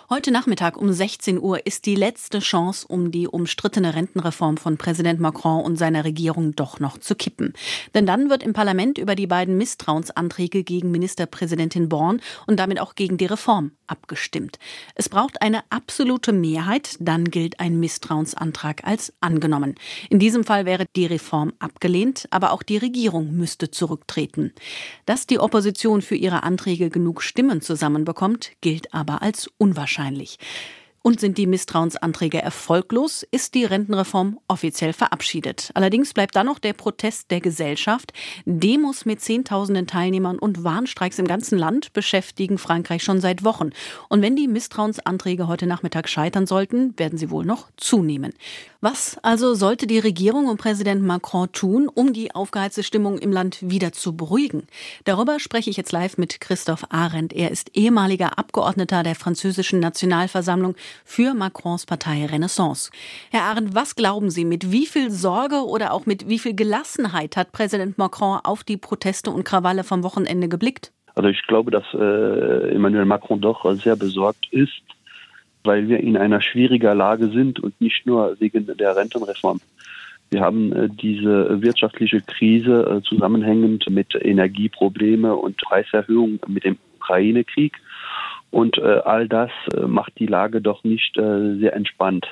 Heute Nachmittag um 16 Uhr ist die letzte Chance, um die umstrittene Rentenreform von Präsident Macron und seiner Regierung doch noch zu kippen. Denn dann wird im Parlament über die beiden Misstrauensanträge gegen Ministerpräsidentin Born und damit auch gegen die Reform abgestimmt. Es braucht eine absolute Mehrheit, dann gilt ein Misstrauensantrag als angenommen. In diesem Fall wäre die Reform abgelehnt, aber auch die Regierung müsste zurücktreten. Dass die Opposition für ihre Anträge genug Stimmen zusammenbekommt, gilt aber als unwahrscheinlich. Und sind die Misstrauensanträge erfolglos, ist die Rentenreform offiziell verabschiedet. Allerdings bleibt dann noch der Protest der Gesellschaft. Demos mit Zehntausenden Teilnehmern und Warnstreiks im ganzen Land beschäftigen Frankreich schon seit Wochen. Und wenn die Misstrauensanträge heute Nachmittag scheitern sollten, werden sie wohl noch zunehmen. Was also sollte die Regierung und Präsident Macron tun, um die aufgeheizte Stimmung im Land wieder zu beruhigen? Darüber spreche ich jetzt live mit Christoph Arend. Er ist ehemaliger Abgeordneter der französischen Nationalversammlung für Macrons Partei Renaissance. Herr Arend, was glauben Sie, mit wie viel Sorge oder auch mit wie viel Gelassenheit hat Präsident Macron auf die Proteste und Krawalle vom Wochenende geblickt? Also ich glaube, dass Emmanuel Macron doch sehr besorgt ist, weil wir in einer schwierigen Lage sind und nicht nur wegen der Rentenreform. Wir haben diese wirtschaftliche Krise zusammenhängend mit Energieproblemen und Preiserhöhungen mit dem Ukraine-Krieg. Und all das macht die Lage doch nicht sehr entspannt.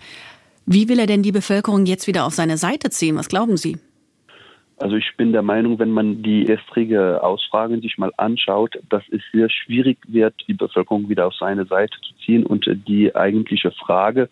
Wie will er denn die Bevölkerung jetzt wieder auf seine Seite ziehen? Was glauben Sie? Also ich bin der Meinung, wenn man die gestrige Ausfragen sich mal anschaut, dass es sehr schwierig wird, die Bevölkerung wieder auf seine Seite zu ziehen. Und die eigentliche Frage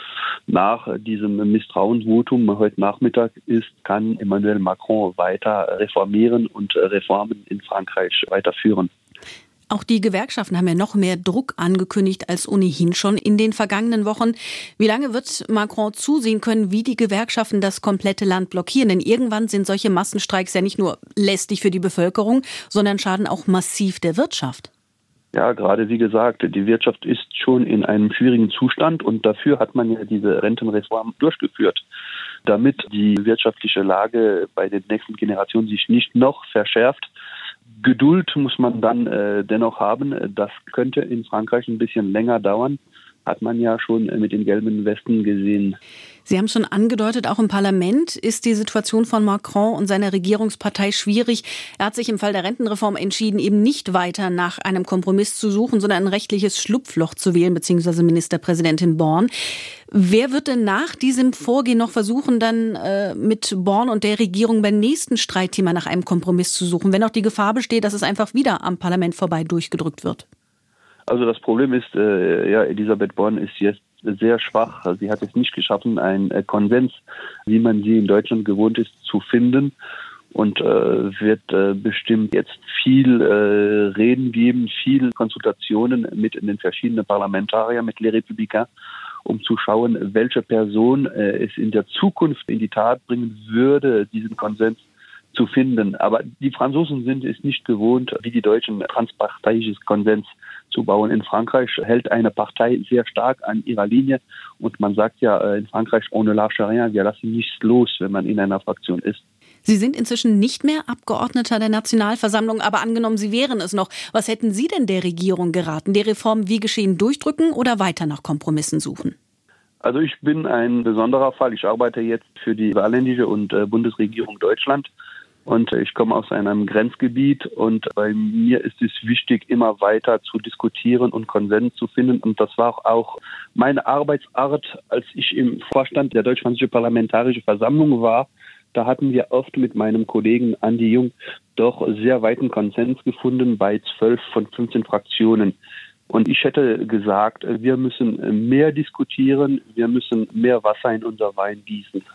nach diesem Misstrauensvotum heute Nachmittag ist, kann Emmanuel Macron weiter reformieren und Reformen in Frankreich weiterführen? Auch die Gewerkschaften haben ja noch mehr Druck angekündigt als ohnehin schon in den vergangenen Wochen. Wie lange wird Macron zusehen können, wie die Gewerkschaften das komplette Land blockieren? Denn irgendwann sind solche Massenstreiks ja nicht nur lästig für die Bevölkerung, sondern schaden auch massiv der Wirtschaft. Ja, gerade wie gesagt, die Wirtschaft ist schon in einem schwierigen Zustand und dafür hat man ja diese Rentenreform durchgeführt, damit die wirtschaftliche Lage bei den nächsten Generationen sich nicht noch verschärft. Geduld muss man dann dennoch haben. Das könnte in Frankreich ein bisschen länger dauern. Hat man ja schon mit den gelben Westen gesehen. Sie haben schon angedeutet, auch im Parlament ist die Situation von Macron und seiner Regierungspartei schwierig. Er hat sich im Fall der Rentenreform entschieden, eben nicht weiter nach einem Kompromiss zu suchen, sondern ein rechtliches Schlupfloch zu wählen, beziehungsweise Ministerpräsidentin Born. Wer wird denn nach diesem Vorgehen noch versuchen, dann mit Born und der Regierung beim nächsten Streitthema nach einem Kompromiss zu suchen, wenn auch die Gefahr besteht, dass es einfach wieder am Parlament vorbei durchgedrückt wird? Also das Problem ist, Elisabeth Born ist jetzt sehr schwach. Sie hat es nicht geschaffen, einen Konsens, wie man sie in Deutschland gewohnt ist, zu finden. Und wird bestimmt jetzt viel Reden geben, viel Konsultationen mit den verschiedenen Parlamentariern, mit Les Républicains, um zu schauen, welche Person es in der Zukunft in die Tat bringen würde, diesen Konsens zu finden. Aber die Franzosen sind es nicht gewohnt, wie die Deutschen, transparteiisches Konsens zu bauen. In Frankreich hält eine Partei sehr stark an ihrer Linie und man sagt ja in Frankreich, ohne lâche rien, wir lassen nichts los, wenn man in einer Fraktion ist. Sie sind inzwischen nicht mehr Abgeordneter der Nationalversammlung, aber angenommen, Sie wären es noch. Was hätten Sie denn der Regierung geraten? Die Reform wie geschehen durchdrücken oder weiter nach Kompromissen suchen? Also ich bin ein besonderer Fall. Ich arbeite jetzt für die saarländische und Bundesregierung Deutschland. Und ich komme aus einem Grenzgebiet und bei mir ist es wichtig, immer weiter zu diskutieren und Konsens zu finden. Und das war auch meine Arbeitsart, als ich im Vorstand der Deutsch-Französischen Parlamentarischen Versammlung war. Da hatten wir oft mit meinem Kollegen Andi Jung doch sehr weiten Konsens gefunden bei 12 von 15 Fraktionen. Und ich hätte gesagt, wir müssen mehr diskutieren, wir müssen mehr Wasser in unser Wein gießen.